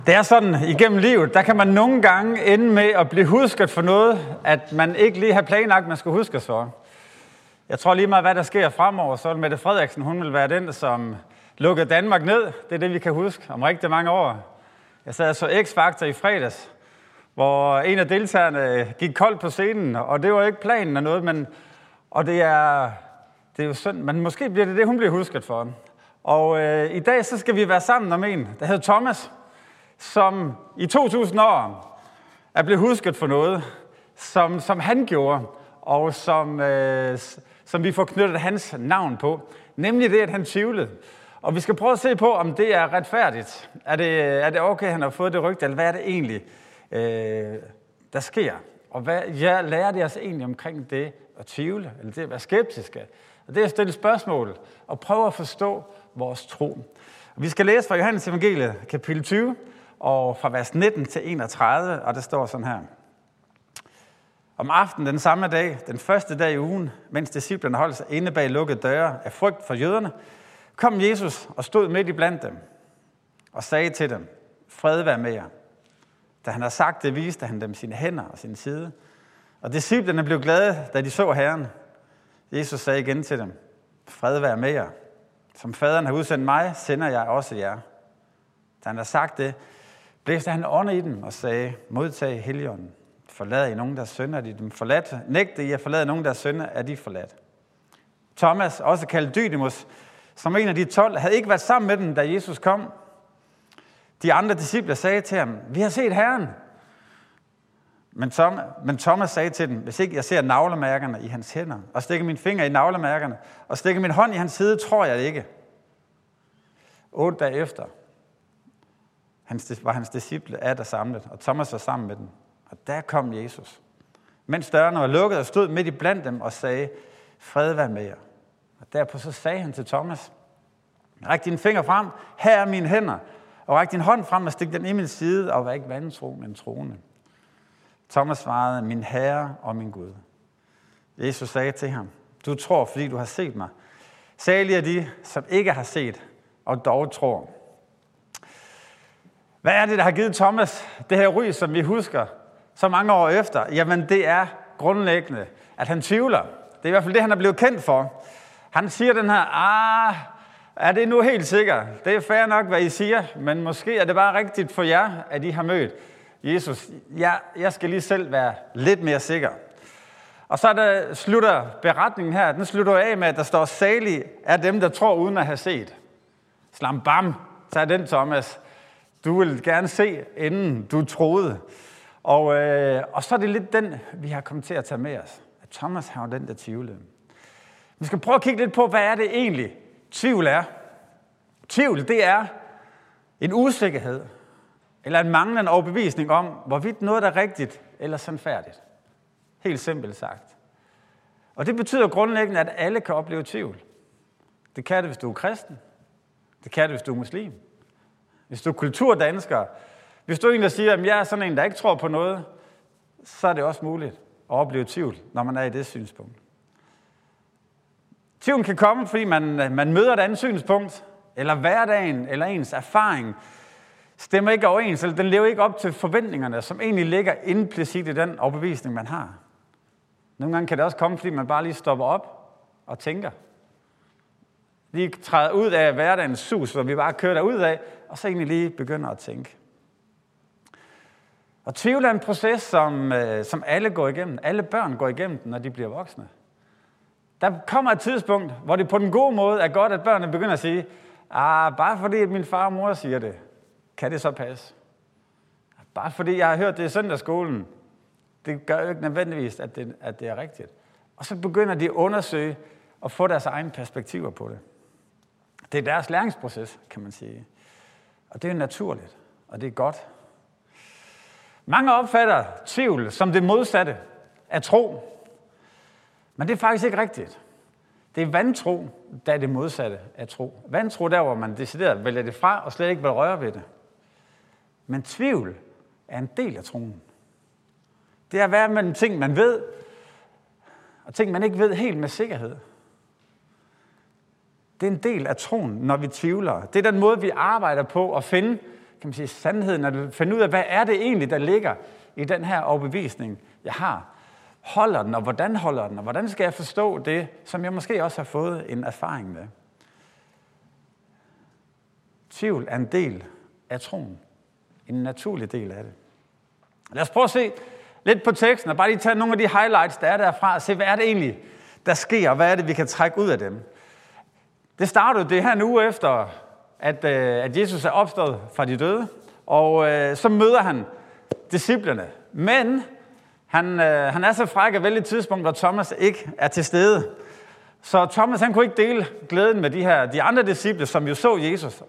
Det er sådan, igennem livet, der kan man nogle gange ende med at blive husket for noget, at man ikke lige har planlagt, man skal huskes for. Jeg tror lige meget, hvad der sker fremover, så Mette Frederiksen, hun vil være den, som lukkede Danmark ned. Det er det, vi kan huske om rigtig mange år. Jeg sad så X-Factor i fredags, hvor en af deltagerne gik koldt på scenen, og det var ikke planen af noget, men det er jo synd, men måske bliver det, hun bliver husket for. Og i dag så skal vi være sammen om en, der hedder Thomas, som i 2000 år er blevet husket for noget, som han gjorde, og som vi får knyttet hans navn på, nemlig det, at han tvivlede. Og vi skal prøve at se på, om det er retfærdigt. Er det okay, at han har fået det rygte, eller hvad er det egentlig, der sker? Og hvad lærer det os egentlig omkring det at tvivle, eller det at være skeptiske? Og det er at stille spørgsmål og prøve at forstå vores tro. Og vi skal læse fra Johannes Evangeliet, kapitel 20, og fra vers 19 til 31, og det står sådan her. Om aftenen den samme dag, den første dag i ugen, mens disciplerne holdt sig inde bag lukkede døre af frygt for jøderne, kom Jesus og stod midt i blandt dem og sagde til dem, fred være med jer. Da han havde sagt det, viste han dem sine hænder og sin side. Og disciplerne blev glade, da de så Herren. Jesus sagde igen til dem, fred være med jer. Som faderen har udsendt mig, sender jeg også jer. Da han havde sagt det, blæste han ånde i dem og sagde, modtag Helligånden. Forlad I nogen, der synder, er de dem forladt. Nægte I at forlade nogen, der synder, er de forladt. Thomas, også kaldt Didymus, som en af de 12, havde ikke været sammen med dem, da Jesus kom. De andre disciple sagde til ham, vi har set Herren. Men Thomas sagde til dem, hvis ikke jeg ser naglemærkerne i hans hænder, og stikker min finger i naglemærkerne, og stikker min hånd i hans side, tror jeg det ikke. 8 dage efter var hans disciple atter samlet, og Thomas var sammen med dem. Og der kom Jesus, mens dørene var lukket, og stod midt i blandt dem og sagde, fred være med jer. Og derpå så sagde han til Thomas, ræk dine fingre frem, her er mine hænder, og ræk din hånd frem og stik den i min side, og vær ikke vantro, men troende. Thomas svarede, min Herre og min Gud. Jesus sagde til ham, du tror, fordi du har set mig. Salige er de, som ikke har set, og dog tror. Hvad er det, der har givet Thomas det her ry, som vi husker så mange år efter? Jamen, det er grundlæggende, at han tvivler. Det er i hvert fald det, han er blevet kendt for. Han siger den her, er det nu helt sikkert? Det er fair nok, hvad I siger, men måske er det bare rigtigt for jer, at I har mødt Jesus. Jeg skal lige selv være lidt mere sikker. Og så slutter beretningen her, den slutter af med, at der står, salig er dem, der tror uden at have set. Slam bam, så er den Thomas. Du vil gerne se, inden du troede. Og så er det lidt den, vi har kommet til at tage med os. At Thomas har den, der tvivlede. Vi skal prøve at kigge lidt på, hvad er det egentlig, tvivl er. Tvivl, det er en usikkerhed, eller en manglende overbevisning om, hvorvidt noget er rigtigt eller sandfærdigt. Helt simpelt sagt. Og det betyder grundlæggende, at alle kan opleve tvivl. Det kan det, hvis du er kristen. Det kan det, hvis du er muslim. Hvis du er kulturdansker. Hvis du er en, der siger, at jeg er sådan en, der ikke tror på noget, så er det også muligt at opleve tvivl, når man er i det synspunkt. Tvivlen kan komme, fordi man møder et andet synspunkt, eller hverdagen, eller ens erfaring stemmer ikke overens, eller den lever ikke op til forventningerne, som egentlig ligger implicit i den overbevisning, man har. Nogle gange kan det også komme, fordi man bare lige stopper op og tænker. Lige træder ud af hverdagens sus, hvor vi bare kører derud af, og så egentlig lige begynder at tænke. Og tvivl er en proces, som alle går igennem. Alle børn går igennem den, når de bliver voksne. Der kommer et tidspunkt, hvor det på den gode måde er godt, at børnene begynder at sige, bare fordi at min far og mor siger det, kan det så passe? Bare fordi jeg har hørt det i søndagsskolen, det gør jo ikke nødvendigvis, at det er rigtigt. Og så begynder de at undersøge og få deres egne perspektiver på det. Det er deres læringsproces, kan man sige. Og det er naturligt, og det er godt. Mange opfatter tvivl som det modsatte af tro. Men det er faktisk ikke rigtigt. Det er vantro, der er det modsatte af tro. Vantro der, hvor man decideret vælger det fra og slet ikke vil røre ved det. Men tvivl er en del af troen. Det er at være mellem ting, man ved, og ting, man ikke ved helt med sikkerhed. Det er en del af troen, når vi tvivler. Det er den måde, vi arbejder på at finde kan man sige, sandheden, at finde ud af, hvad er det egentlig, der ligger i den her overbevisning, jeg har. Holder den, og hvordan holder den, og hvordan skal jeg forstå det, som jeg måske også har fået en erfaring med. Tvivl er en del af troen. En naturlig del af det. Lad os prøve at se lidt på teksten, og bare lige tage nogle af de highlights, der er derfra, og se, hvad er det egentlig, der sker, og hvad er det, vi kan trække ud af dem. Det startede det her en uge efter, at Jesus er opstået fra de døde, og så møder han disciplene. Men han er så fræk at vælge et tidspunkt, hvor Thomas ikke er til stede. Så Thomas, han kunne ikke dele glæden med de andre disciple, som jo så Jesus.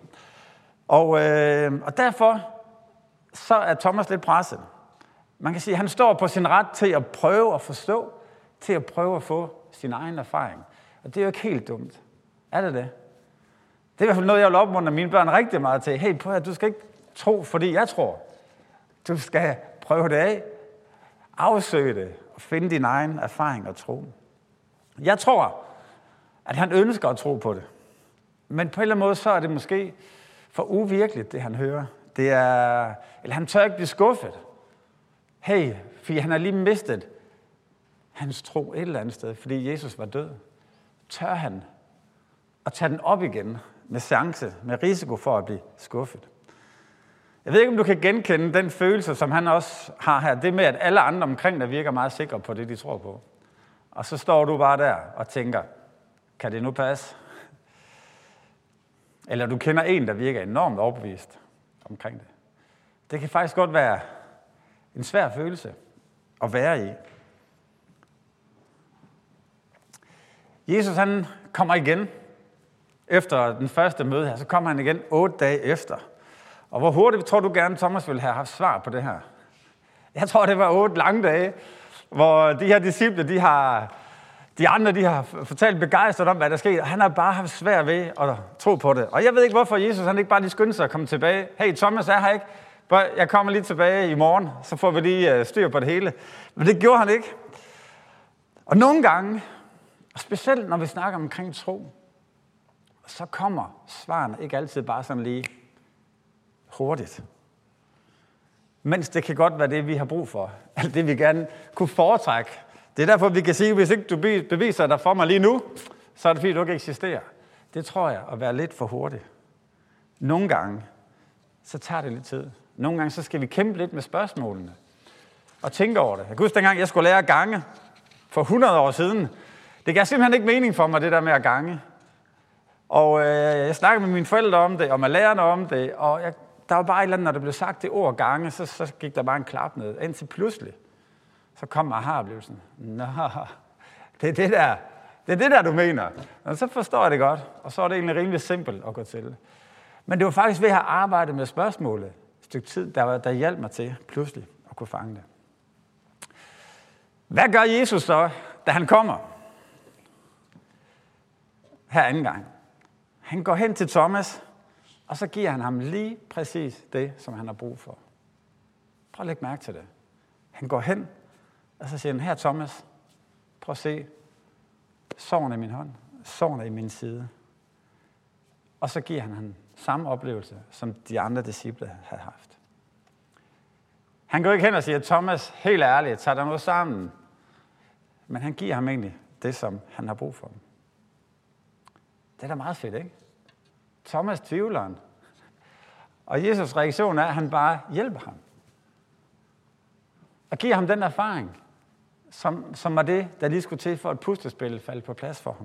Og derfor så er Thomas lidt presset. Man kan sige, at han står på sin ret til at prøve at forstå, til at prøve at få sin egen erfaring. Og det er jo ikke helt dumt. Er det det? Det er i hvert fald noget, jeg vil opmuntre mine børn rigtig meget til. Hey, prøv at du skal ikke tro, fordi jeg tror. Du skal prøve det af, afsøge det og finde din egen erfaring og tro. Jeg tror, at han ønsker at tro på det. Men på en eller anden måde, så er det måske for uvirkeligt, det han hører. Eller han tør ikke blive skuffet. Hey, fordi han har lige mistet hans tro et eller andet sted, fordi Jesus var død. Tør han at tage den op igen med chance, med risiko for at blive skuffet? Jeg ved ikke, om du kan genkende den følelse, som han også har her. Det med, at alle andre omkring dig virker meget sikre på det, de tror på. Og så står du bare der og tænker, kan det nu passe? Eller du kender en, der virker enormt overbevist omkring det. Det kan faktisk godt være en svær følelse at være i. Jesus, han kommer igen efter den første møde her. Så kommer han igen 8 dage efter. Og hvor hurtigt tror du gerne, Thomas ville have haft svar på det her? Jeg tror, det var 8 lange dage, hvor de her disciple, de andre har fortalt begejstret om, hvad der skete, og han har bare haft svært ved at tro på det. Og jeg ved ikke, hvorfor Jesus han ikke bare lige skyndte sig at komme tilbage. Hey, Thomas er her ikke. Jeg kommer lige tilbage i morgen, så får vi lige styr på det hele. Men det gjorde han ikke. Og nogle gange, og specielt når vi snakker omkring tro, så kommer svarene ikke altid bare sådan lige hurtigt. Mens det kan godt være det, vi har brug for. Alt det, vi gerne kunne foretrække. Det er derfor, vi kan sige, at hvis ikke du beviser dig for mig lige nu, så er det fordi, du ikke eksisterer. Det tror jeg at være lidt for hurtigt. Nogle gange, så tager det lidt tid. Nogle gange, så skal vi kæmpe lidt med spørgsmålene. Og tænke over det. Jeg kan huske dengang, jeg skulle lære at gange for 100 år siden. Det gav simpelthen ikke mening for mig, det der med at gange. Og jeg snakkede med mine forældre om det, og med lærerne om det, og der var bare et eller andet, når der blev sagt det ord gange, så gik der bare en klap ned. Indtil pludselig, så kom aha-oplevelsen. Nå, det er det der, du mener. Og så forstår jeg det godt, og så er det egentlig rimelig simpelt at gå til. Men det var faktisk ved at have arbejdet med spørgsmålet et stykke tid, der hjalp mig til pludselig at kunne fange det. Hvad gør Jesus så, da han kommer? Her anden gang. Han går hen til Thomas, og så giver han ham lige præcis det, som han har brug for. Prøv at lægge mærke til det. Han går hen, og så siger han, her Thomas, prøv at se, sorgen i min hånd, sorgen er i min side. Og så giver han ham samme oplevelse, som de andre disciple havde haft. Han går ikke hen og siger, Thomas, helt ærligt, tag dig noget sammen. Men han giver ham egentlig det, som han har brug for. Det er da meget fedt, ikke? Thomas tvivleren. Og Jesus' reaktion er, at han bare hjælper ham. Og giver ham den erfaring, som var det, der lige skulle til for et puslespil falde på plads for ham.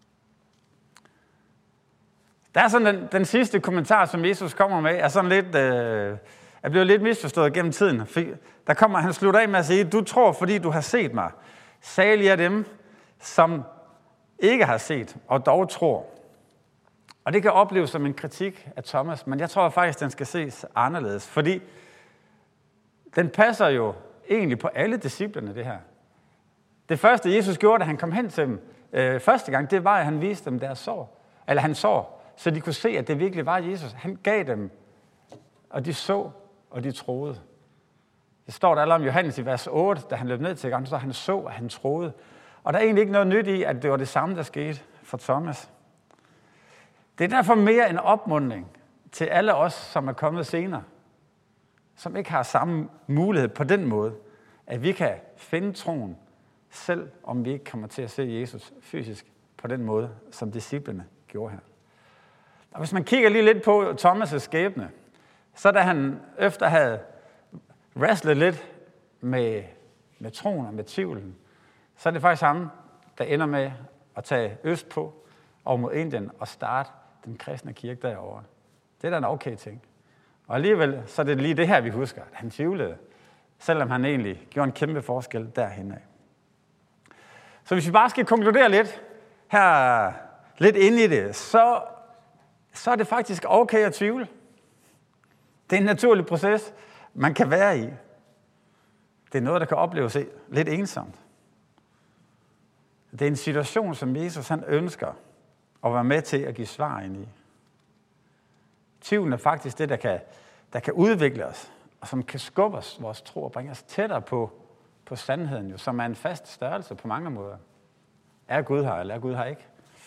Der er sådan den sidste kommentar, som Jesus kommer med, er sådan lidt, er blevet lidt misforstået gennem tiden. Han slutter af med at sige, du tror, fordi du har set mig. Salige er dem, som ikke har set, og dog tror. Og det kan opleves som en kritik af Thomas, men jeg tror faktisk, den skal ses anderledes, fordi den passer jo egentlig på alle disciplerne, det her. Det første, Jesus gjorde, da han kom hen til dem første gang, det var, at han viste dem deres sår. Eller han sår, så de kunne se, at det virkelig var Jesus. Han gav dem, og de så, og de troede. Det står der allerede om Johannes i vers 8, da han løb ned til ham, så han så, at han troede. Og der er egentlig ikke noget nyt i, at det var det samme, der skete for Thomas. Det er derfor mere en opmuntring, til alle os, som er kommet senere, som ikke har samme mulighed på den måde, at vi kan finde troen, selv om vi ikke kommer til at se Jesus fysisk på den måde, som disciplene gjorde her. Og hvis man kigger lige lidt på Thomas' skæbne, så da han efter havde wrestlet lidt med troen og med tvivlen, så er det faktisk ham, der ender med at tage øst på og mod Indien og starte den kristne kirke derovre. Det er da en okay ting. Og alligevel, så er det lige det her, vi husker, at han tvivlede, selvom han egentlig gjorde en kæmpe forskel derhen af. Så hvis vi bare skal konkludere lidt her, lidt inde i det, så er det faktisk okay at tvivle. Det er en naturlig proces, man kan være i. Det er noget, der kan opleves lidt ensomt. Det er en situation, som Jesus han ønsker at være med til at give svar ind i. Tvivlen er faktisk det, der kan udvikle os, og som kan skubbe os, vores tro, og bringe os tættere på sandheden, jo, som er en fast størrelse på mange måder. Er Gud her, eller er Gud her ikke?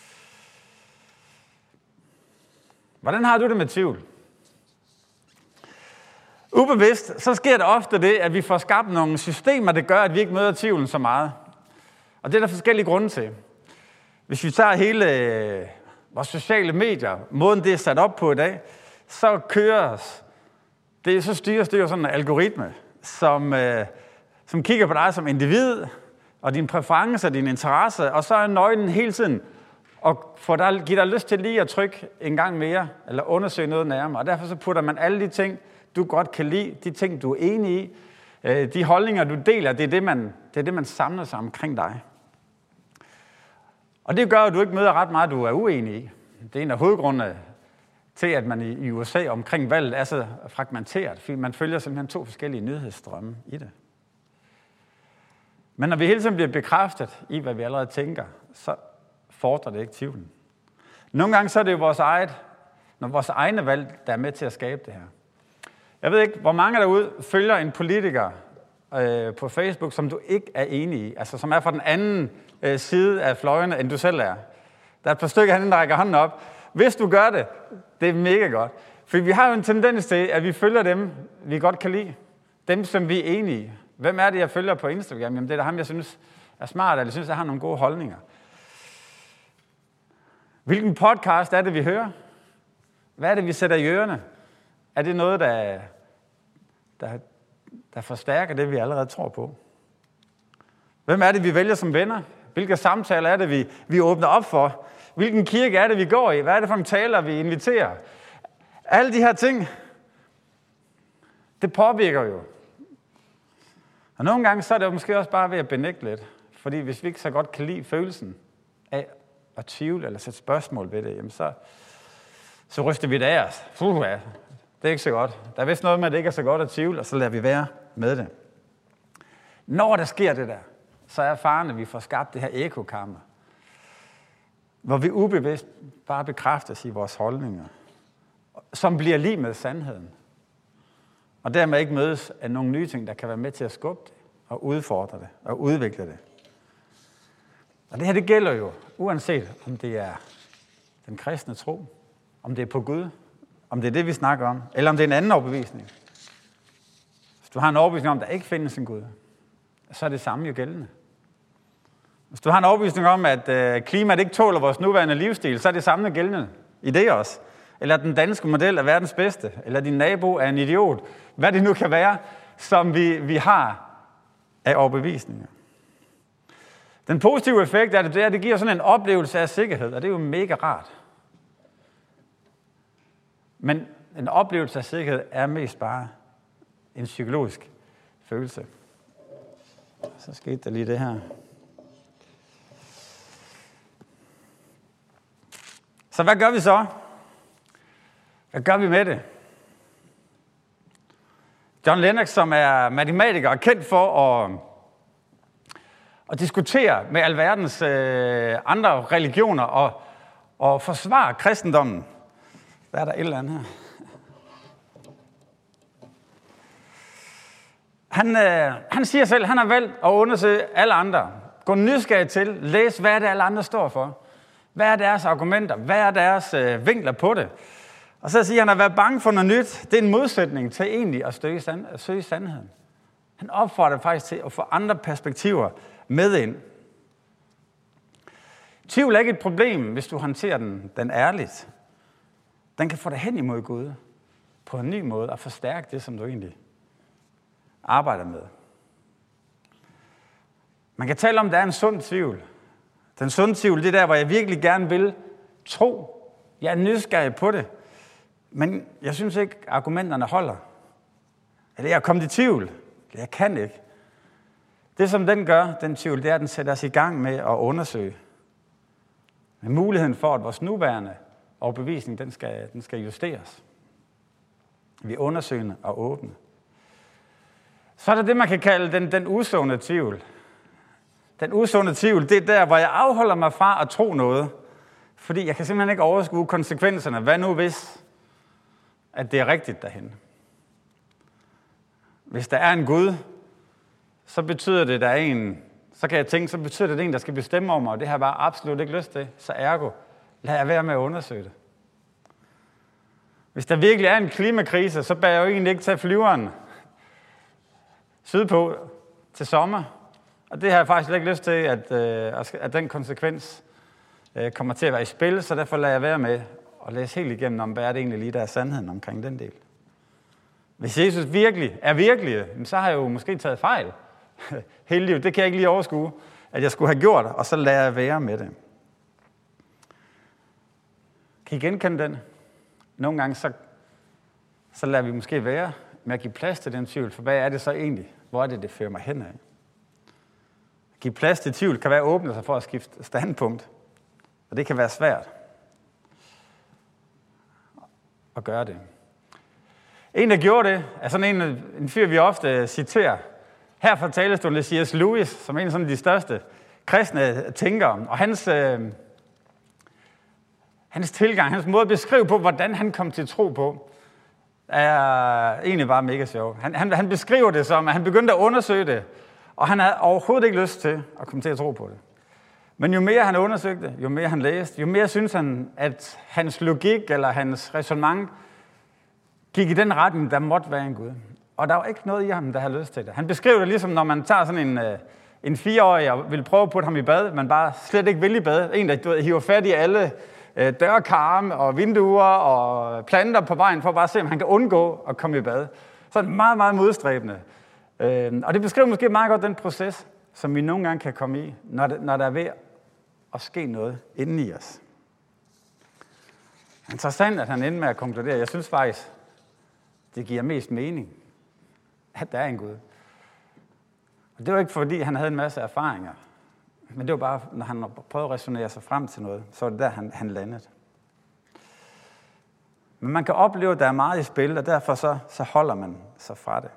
Hvordan har du det med tvivl? Ubevidst, så sker der ofte det, at vi får skabt nogle systemer, der gør, at vi ikke møder tvivlen så meget. Og det er der forskellige grunde til. Hvis vi tager hele vores sociale medier, måden det er sat op på i dag, så styres det jo sådan en algoritme, som kigger på dig som individ, og dine præferencer, dine interesser, og så er nøglen hele tiden og give dig lyst til lige at trykke en gang mere, eller undersøge noget nærmere. Og derfor så putter man alle de ting, du godt kan lide, de ting, du er enig i, de holdninger, du deler, det er det, man samler sig omkring dig. Og det gør, at du ikke møder ret meget, du er uenig i. Det er en af hovedgrundene til, at man i USA omkring valget er så fragmenteret, fordi man følger simpelthen 2 forskellige nyhedsstrømme i det. Men når vi hele tiden bliver bekræftet i, hvad vi allerede tænker, så fordrer det ikke tvivlen. Nogle gange så er det jo vores egne valg, der er med til at skabe det her. Jeg ved ikke, hvor mange derude følger en politiker på Facebook, som du ikke er enig i, altså som er fra den anden side af fløjene, end du selv er. Der er et par stykker herinde, der rækker hånden op. Hvis du gør det, det er mega godt. For vi har jo en tendens til, at vi følger dem, vi godt kan lide. Dem, som vi er enige i. Hvem er det, jeg følger på Instagram? Jamen, det er da ham, jeg synes er smart, eller synes, jeg har nogle gode holdninger. Hvilken podcast er det, vi hører? Hvad er det, vi sætter i ørerne? Er det noget, der forstærker det, vi allerede tror på? Hvem er det, vi vælger som venner? Hvilke samtaler er det, vi åbner op for? Hvilken kirke er det, vi går i? Hvad er det for en taler, vi inviterer? Alle de her ting, det påvirker jo. Og nogle gange så er det jo måske også bare ved at benægte lidt. Fordi hvis vi ikke så godt kan lide følelsen af at tvivle eller sætte spørgsmål ved det, jamen så ryster vi det af os. Det er ikke så godt. Der er vist noget med, at det ikke er så godt at tvivle, og så lader vi være med det. Når der sker det der, så er faren, at vi får skabt det her ekokammer, hvor vi ubevidst bare bekræftes i vores holdninger, som bliver lige med sandheden. Og dermed ikke mødes af nogle nye ting, der kan være med til at skubbe det, og udfordre det, og udvikle det. Og det her, det gælder jo, uanset om det er den kristne tro, om det er på Gud, om det er det, vi snakker om, eller om det er en anden overbevisning. Hvis du har en overbevisning om, at der ikke findes en Gud, så er det samme jo gældende. Hvis du har en overbevisning om, at klimaet ikke tåler vores nuværende livsstil, så er det samme gældende i det også. Eller den danske model er verdens bedste, eller din nabo er en idiot. Hvad det nu kan være, som vi har af overbevisninger. Den positive effekt af det, det giver sådan en oplevelse af sikkerhed, og det er jo mega rart. Men en oplevelse af sikkerhed er mest bare en psykologisk følelse. Så skete der lige det her. Så hvad gør vi så? Hvad gør vi med det? John Lennox, som er matematiker og kendt for at diskutere med alverdens andre religioner og forsvare kristendommen. Hvad er der et eller andet her? Han siger selv, at han har valgt at undersøge alle andre. Gå nysgerrig til, læs hvad det alle andre står for. Hvad er deres argumenter? Hvad er deres vinkler på det? Og så siger han, at være bange for noget nyt, det er en modsætning til egentlig at søge sandheden. Han opfordrer faktisk til at få andre perspektiver med ind. Tvivl er ikke et problem, hvis du håndterer den ærligt. Den kan få dig hen imod Gud på en ny måde og forstærke det, som du egentlig arbejder med. Man kan tale om, at der er en sund tvivl. Den sunde tvivl, det er der, hvor jeg virkelig gerne vil tro. Jeg er nysgerrig på det, men jeg synes ikke, argumenterne holder. Eller jeg er kommet i tvivl. Jeg kan ikke. Det, som den gør, den tvivl, det er, at den sætter os i gang med at undersøge. Med muligheden for, at vores nuværende overbevisning, den skal justeres. Vi undersøger og åbne. Så er der det, man kan kalde den usunde tvivl. Den usunde tvivl, det er der, hvor jeg afholder mig fra at tro noget, fordi jeg kan simpelthen ikke overskue konsekvenserne. Hvad nu hvis, at det er rigtigt derhen? Hvis der er en Gud, så betyder det, at der er en, så kan jeg tænke, så betyder det, at en, der skal bestemme om mig, og det har jeg bare absolut ikke lyst til. Så ergo, lad jeg være med at undersøge det. Hvis der virkelig er en klimakrise, så bør jeg jo egentlig ikke tage flyveren sydpå til sommer. Og det har jeg faktisk ikke lyst til, at den konsekvens kommer til at være i spil, så derfor lader jeg være med at læse helt igennem, om hvad er det egentlig lige, der er sandheden omkring den del. Hvis Jesus virkelig er virkelig, så har jeg jo måske taget fejl hele livet. Det kan jeg ikke lige overskue, at jeg skulle have gjort, og så lader jeg være med det. Kan I genkende den? Nogle gange så lader vi måske være med at give plads til den tvivl, for hvad er det så egentlig? Hvor er det fører mig hen af? At give plads til tvivl kan være at åbne sig for at skifte standpunkt, og det kan være svært at gøre det. En, der gjorde det, er sådan en fyr, vi ofte citerer. Her fra talerstolen er C.S. Lewis, som er en af sådan de største kristne tænkere. Og hans tilgang, hans måde at beskrive på, hvordan han kom til tro på, er egentlig bare mega sjov. Han beskriver det som, at han begyndte at undersøge det, og han havde overhovedet ikke lyst til at komme til at tro på det. Men jo mere han undersøgte, jo mere han læste, jo mere synes han, at hans logik eller hans ræsonnement gik i den retning, der måtte være en Gud. Og der var ikke noget i ham, der havde lyst til det. Han beskrev det ligesom, når man tager sådan en 4-årig og vil prøve at putte ham i bad, men bare slet ikke vil i bad. En, der hiver fat i alle dørkarme og vinduer og planter på vejen, for bare at se, om han kan undgå at komme i bad. Så meget, meget modstræbende. Og det beskriver måske meget godt den proces, som vi nogle gange kan komme i, når der er ved at ske noget inden i os. Interessant, at han endte med at konkludere. Jeg synes faktisk, det giver mest mening, at der er en Gud. Og det var ikke fordi, han havde en masse erfaringer, men det var bare, når han prøvede at resonere sig frem til noget, så var det der, han landede. Men man kan opleve, at der er meget i spil, og derfor så holder man sig fra det.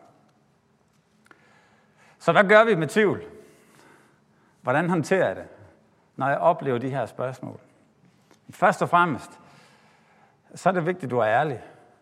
Så hvad gør vi med tvivl? Hvordan håndterer jeg det, når jeg oplever de her spørgsmål? Først og fremmest, så er det vigtigt, at du er ærlig.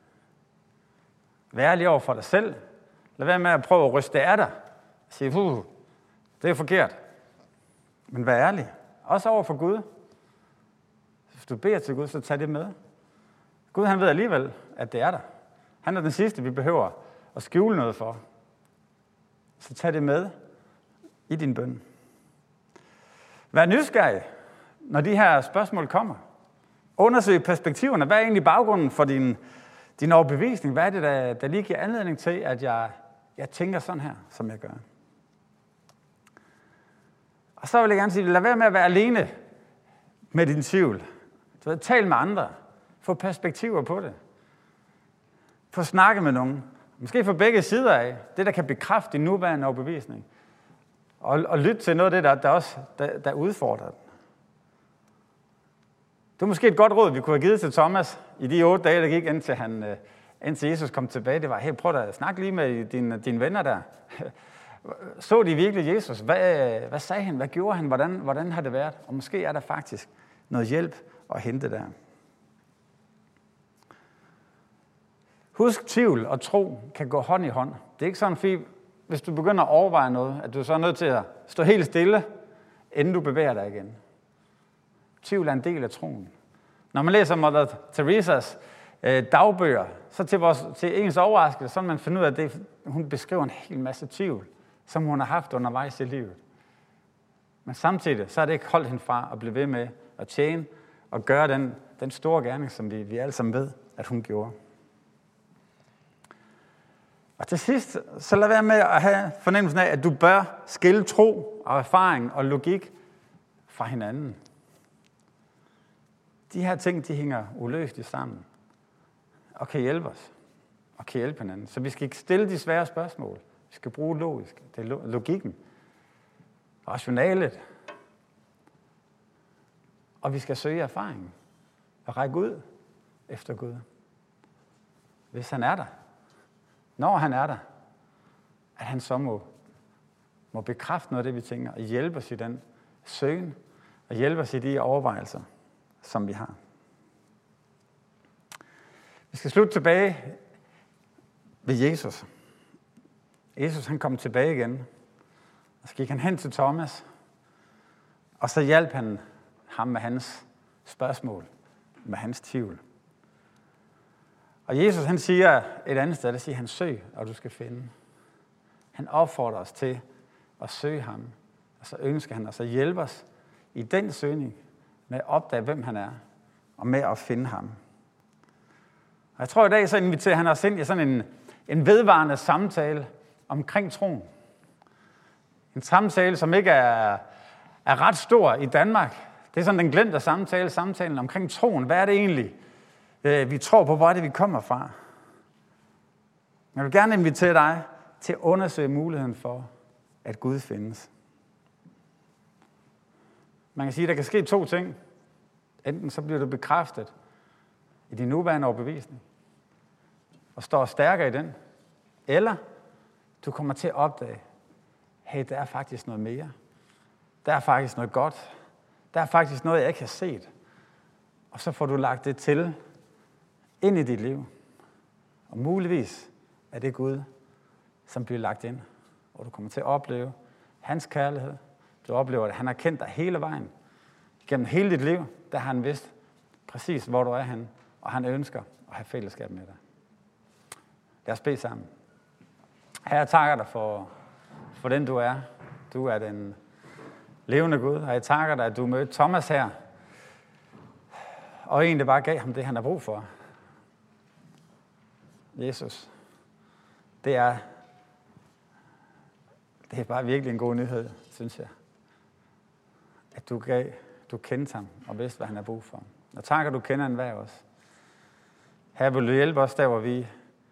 Vær ærlig over for dig selv. Lad være med at prøve at ryste af dig. Sige, det er forkert. Men vær ærlig. Også over for Gud. Hvis du beder til Gud, så tag det med. Gud, han ved alligevel, at det er der. Han er den sidste, vi behøver at skjule noget for. Så tag det med i din bøn. Vær nysgerrig, når de her spørgsmål kommer. Undersøg perspektiverne. Hvad er egentlig baggrunden for din overbevisning? Hvad er det, der lige giver anledning til, at jeg tænker sådan her, som jeg gør? Og så vil jeg gerne sige, lad være med at være alene med din tvivl. Tal med andre. Få perspektiver på det. Få snakke med nogen. Måske fra begge sider af. Det, der kan bekræfte din nuværende overbevisning. Og lytte til noget af det, der udfordrer den. Det var måske et godt råd, vi kunne have givet til Thomas i de 8 dage, der gik, indtil Jesus kom tilbage. Det var, hey, prøv at snakke lige med dine venner der. Så de virkelig Jesus? Hvad sagde han? Hvad gjorde han? Hvordan har det været? Og måske er der faktisk noget hjælp at hente der. Husk, tvivl og tro kan gå hånd i hånd. Det er ikke sådan, fordi hvis du begynder at overveje noget, at du så er nødt til at stå helt stille, inden du bevæger dig igen. Tvivl er en del af troen. Når man læser Mother Teresas dagbøger, så til ens overraskelse, så man finder ud af, at hun beskriver en hel masse tvivl, som hun har haft undervejs i livet. Men samtidig, så har det ikke holdt hende fra at blive ved med at tjene og gøre den store gerning, som vi alle sammen ved, at hun gjorde. Og til sidst, så lad være med at have fornemmelsen af, at du bør skille tro og erfaring og logik fra hinanden. De her ting, de hænger uløseligt sammen og kan hjælpe os og kan hjælpe hinanden. Så vi skal ikke stille de svære spørgsmål. Vi skal bruge logisk. Det er logikken. Rationalet. Og vi skal søge erfaringen og række ud efter Gud. Hvis han er der. Når han er der. At han så må bekræfte noget af det, vi tænker, og hjælpe os i den søgen, og hjælpe os i de overvejelser, som vi har. Vi skal slutte tilbage ved Jesus. Jesus, han kom tilbage igen. Og så gik han hen til Thomas, og så hjalp han ham med hans spørgsmål, med hans tvivl. Og Jesus, han siger et andet sted, der siger han, søg, og du skal finde. Han opfordrer os til at søge ham, og så ønsker han os at hjælpe os i den søgning med at opdage, hvem han er, og med at finde ham. Og jeg tror i dag, så inviterer han os ind i sådan en vedvarende samtale omkring troen. En samtale, som ikke er ret stor i Danmark. Det er sådan den glemte samtalen omkring troen. Hvad er det egentlig, vi tror på? Hvor er det, vi kommer fra? Jeg vil gerne invitere dig til at undersøge muligheden for, at Gud findes. Man kan sige, at der kan ske 2 ting. Enten så bliver du bekræftet i din nuværende overbevisning, og står stærkere i den, eller du kommer til at opdage, hey, der er faktisk noget mere. Der er faktisk noget godt. Der er faktisk noget, jeg ikke har set. Og så får du lagt det til ind i dit liv. Og muligvis er det Gud, som bliver lagt ind. Og du kommer til at opleve hans kærlighed. Du oplever, at han har kendt dig hele vejen. Gennem hele dit liv, der har han vidst præcis, hvor du er henne. Og han ønsker at have fællesskab med dig. Lad os bede sammen. Herre, jeg takker dig for den du er. Du er den levende Gud. Og jeg takker dig, at du mødte Thomas her. Og egentlig bare gav ham det, han har brug for. Jesus, det er bare virkelig en god nyhed, synes jeg. At du kendte ham og vidste, hvad han har brug for. Og tak, at du kender en hver også. Her vil du hjælpe os der, hvor vi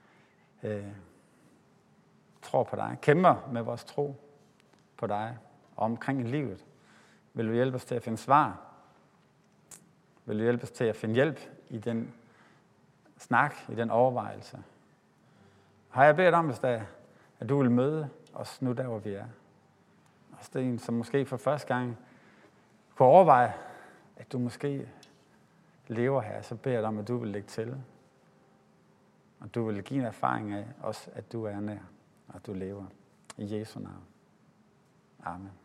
tror på dig. Kæmper med vores tro på dig og omkring livet. Vil du hjælpe os til at finde svar? Vil du hjælpe os til at finde hjælp i den snak, i den overvejelse? Har jeg bedt om, at du vil møde os nu der, hvor vi er. Og Sten, som måske for første gang kunne overveje, at du måske lever her, så beder jeg dig om, at du vil lægge til. Og du vil give en erfaring af også, at du er nær, og at du lever. I Jesu navn. Amen.